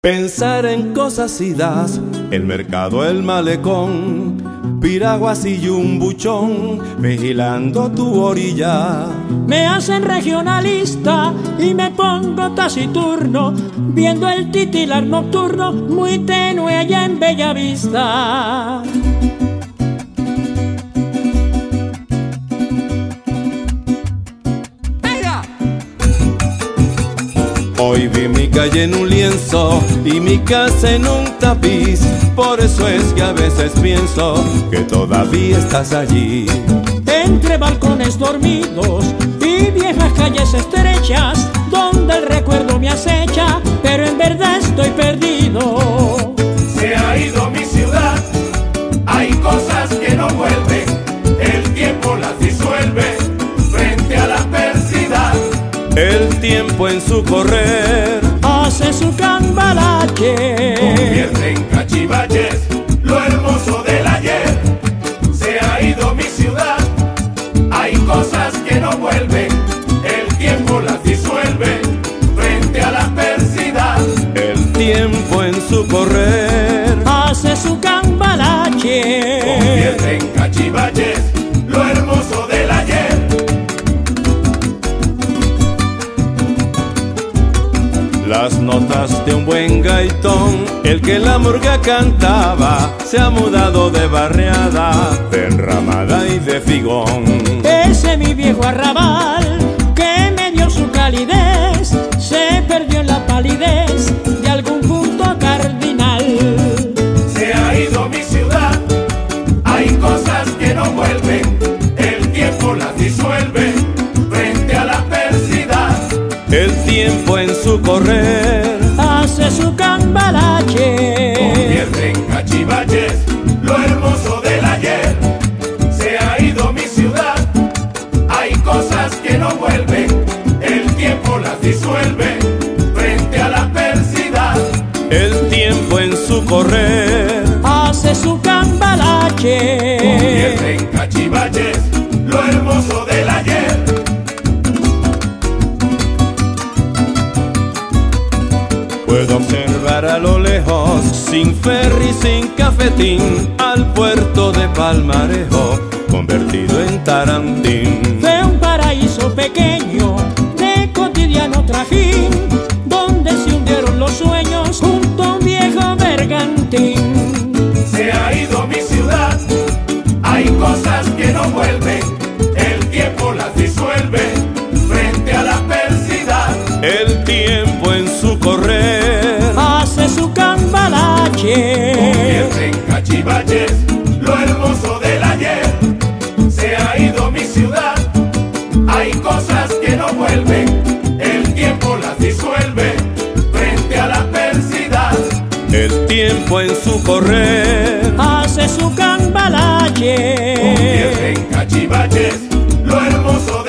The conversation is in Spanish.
Pensar en cosas idas, el mercado, el malecón, piraguas y un buchón, vigilando tu orilla. Me hacen regionalista y me pongo taciturno, viendo el titilar nocturno, muy tenue allá en Bellavista. Hoy vi mi calle en un lienzo y mi casa en un tapiz. Por eso es que a veces pienso que todavía estás allí. Entre balcones dormidos y viejas calles estrechas, donde el recuerdo me acecha, pero en verdad estoy perdido. Se ha ido mi ciudad, hay cosas que no vuelven, el tiempo las disuelve frente a la adversidad. El tiempo en su correr hace su cambalache, convierte en cachivaches lo hermoso del ayer. Se ha ido mi ciudad, hay cosas que no vuelven, el tiempo las disuelve frente a la adversidad. El tiempo en su correr hace su cambalache, convierte en cachivaches lo hermoso del ayer. Las notas de un buen gaitón, el que la murga cantaba, se ha mudado de barriada, de enramada y de figón. Ese mi viejo arrabal que me dio su calidez, se perdió en la palidez de algún punto cardinal. Se ha ido mi ciudad, hay cosas que no vuelven, el tiempo las disuelve frente a la adversidad. El tiempo en su correr hace su cambalache, convierte en cachivaches lo hermoso del ayer. Se ha ido mi ciudad, hay cosas que no vuelven, el tiempo las disuelve frente a la adversidad. el tiempo en su correr hace su cambalache, Convierte en cachivaches lo hermoso del ayer. Puedo observar a lo lejos, sin ferry, sin cafetín, al puerto de Palmarejo, convertido en Tarantín. de un paraíso pequeño de cotidiano trajín, donde se hundieron los sueños junto a un viejo bergantín. Se ha ido mi ciudad, hay cosas que no vuelven, el tiempo las disuelve frente a la adversidad. El tiempo en su correr hace su cambalache, Convierte en cachivaches lo hermoso del ayer. Se ha ido mi ciudad, hay cosas que no vuelven, el tiempo las disuelve frente a la adversidad. el tiempo en su correr hace su cambalache, Convierte en cachivaches lo hermoso